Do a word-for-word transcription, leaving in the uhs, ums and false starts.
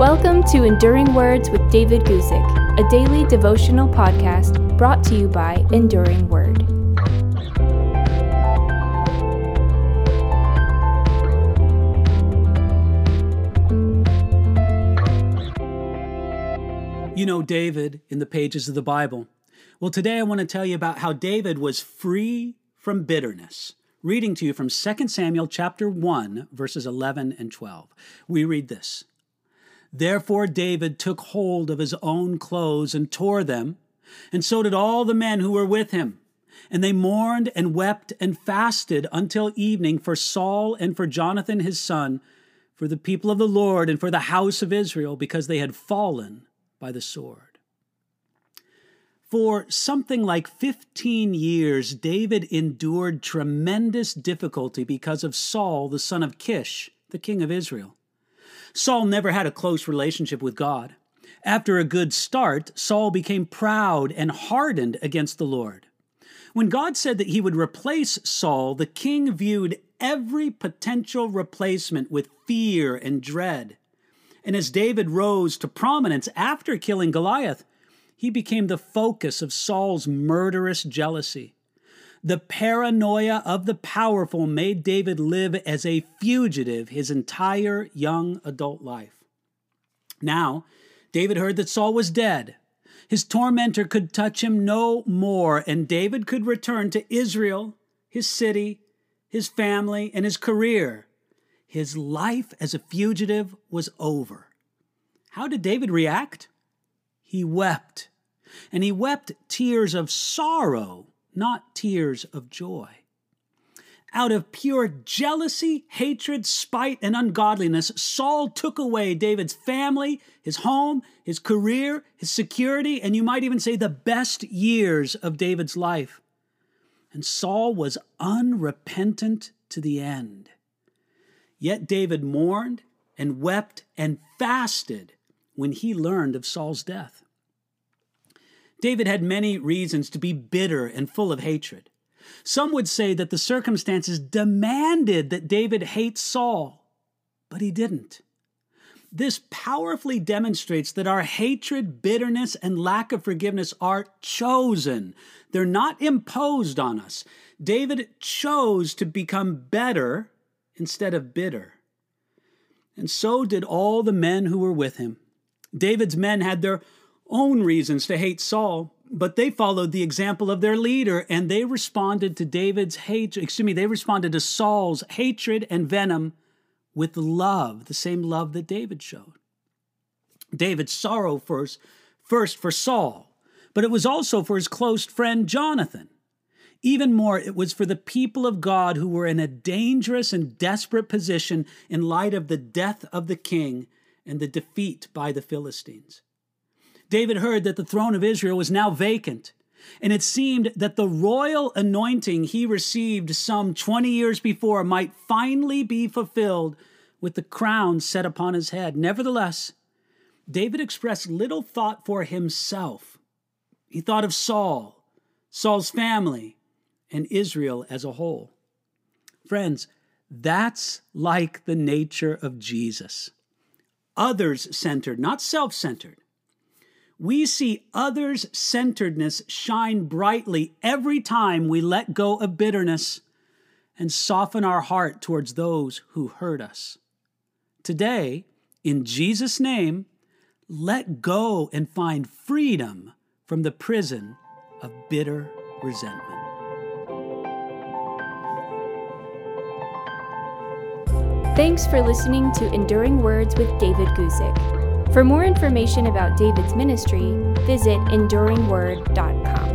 Welcome to Enduring Words with David Guzik, a daily devotional podcast brought to you by Enduring Word. You know David in the pages of the Bible. Well, today I want to tell you about how David was free from bitterness. Reading to you from Second Samuel chapter one, verses eleven and twelve. We read this. Therefore David took hold of his own clothes and tore them, and so did all the men who were with him. And they mourned and wept and fasted until evening for Saul and for Jonathan his son, for the people of the Lord and for the house of Israel, because they had fallen by the sword. For something like fifteen years, David endured tremendous difficulty because of Saul, the son of Kish, the king of Israel. Saul never had a close relationship with God. After a good start, Saul became proud and hardened against the Lord. When God said that he would replace Saul, the king viewed every potential replacement with fear and dread. And as David rose to prominence after killing Goliath, he became the focus of Saul's murderous jealousy. The paranoia of the powerful made David live as a fugitive his entire young adult life. Now, David heard that Saul was dead. His tormentor could touch him no more, and David could return to Israel, his city, his family, and his career. His life as a fugitive was over. How did David react? He wept, and he wept tears of sorrow, not tears of joy. Out of pure jealousy, hatred, spite, and ungodliness, Saul took away David's family, his home, his career, his security, and you might even say the best years of David's life. And Saul was unrepentant to the end. Yet David mourned and wept and fasted when he learned of Saul's death. David had many reasons to be bitter and full of hatred. Some would say that the circumstances demanded that David hate Saul, but he didn't. This powerfully demonstrates that our hatred, bitterness, and lack of forgiveness are chosen. They're not imposed on us. David chose to become better instead of bitter. And so did all the men who were with him. David's men had their own reasons to hate Saul, but they followed the example of their leader, and they responded to David's hate, excuse me, they responded to Saul's hatred and venom with love, the same love that David showed. David's sorrow first, first for Saul, but it was also for his close friend Jonathan. Even more, it was for the people of God who were in a dangerous and desperate position in light of the death of the king and the defeat by the Philistines. David heard that the throne of Israel was now vacant, and it seemed that the royal anointing he received some twenty years before might finally be fulfilled with the crown set upon his head. Nevertheless, David expressed little thought for himself. He thought of Saul, Saul's family, and Israel as a whole. Friends, that's like the nature of Jesus. Others-centered, not self-centered. We see others-centeredness shine brightly every time we let go of bitterness and soften our heart towards those who hurt us. Today, in Jesus' name, let go and find freedom from the prison of bitter resentment. Thanks for listening to Enduring Words with David Guzik. For more information about David's ministry, visit enduring word dot com.